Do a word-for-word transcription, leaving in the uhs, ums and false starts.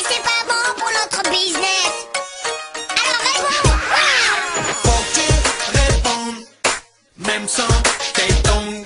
c'est pas bon pour notre business. Alors réponds. Faut que tu répondes, même sans tes tongs.